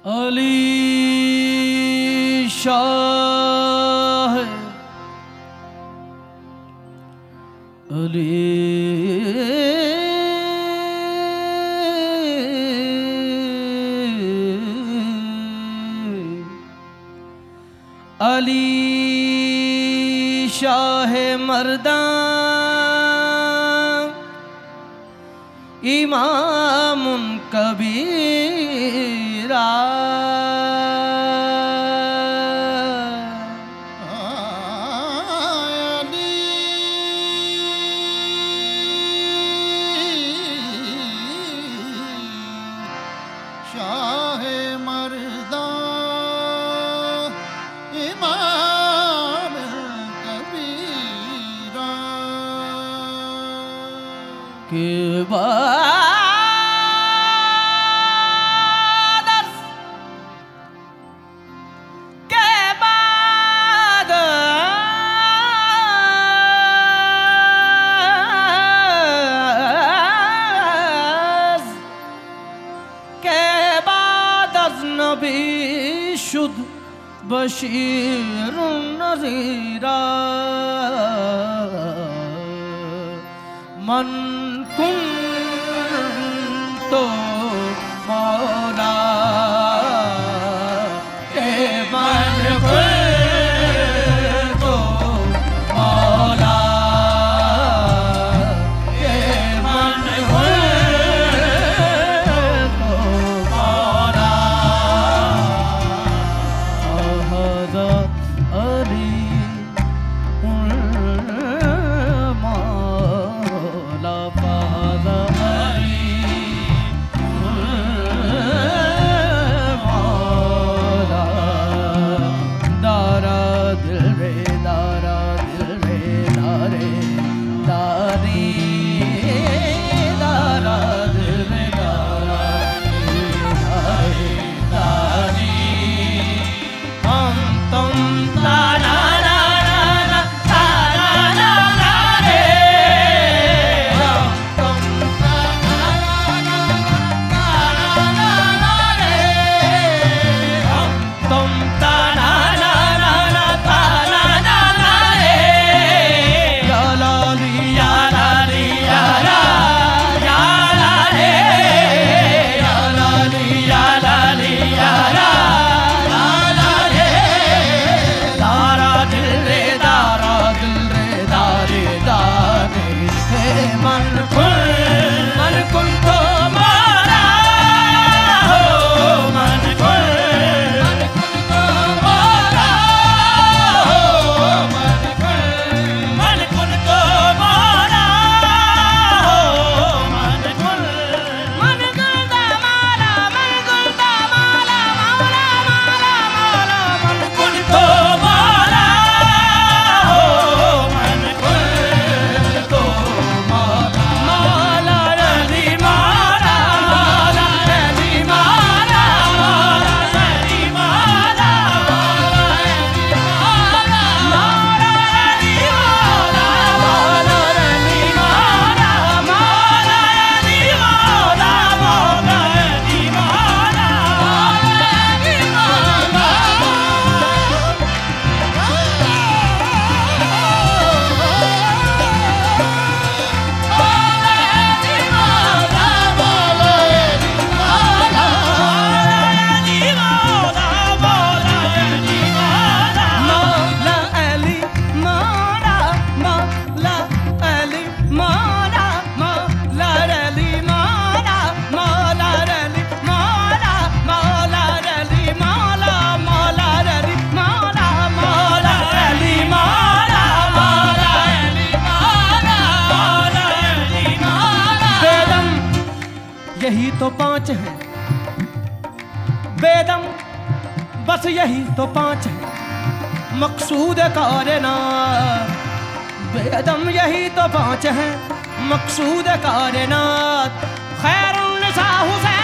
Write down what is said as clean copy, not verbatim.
अली शाह अली अली शाह मर्दां इमामुन कबीरा शाह मर्दां इमाम कबीरा के नबी शुद बशीर नज़ीरा मन कुंतो मौला के मन कुंतो मौला के मन कुंतो मौला हज़ा अली मौला फ़ाज़ा अली मौला दारा दिल रे दारा दिल रे दारे दारी दारा दिल रे दारा दारे दारी हम तुम तारा रा रा रा तारा रा रा रे हम तुम तारा रा रा तारा रा रा रे हम तुम तारा रा रा रा तारा रा रा रे या ला ली या ला ली या ला रे या ला ली या ला ली या ला रे दारा दिल रे दारा दिल रे दारे दारे हे मन कुल तो मारा हो मन कुल तो मारा हो मन कुल तो मारा हो मन कुल दा मारा मौला मन कुल तो मारा हो मन कुल तो मारा मौला अली मारा मौला अली मारा मौला अली मारा मौला अली मारा मौला अली मारा मौला अली मारा मौला अली मारा यही तो पांच हैं बेदम बस यही तो पांच हैं मकसूद कायनात बेदम यही तो पांच हैं मकसूद कायनात खैरुन्निसा हुसैन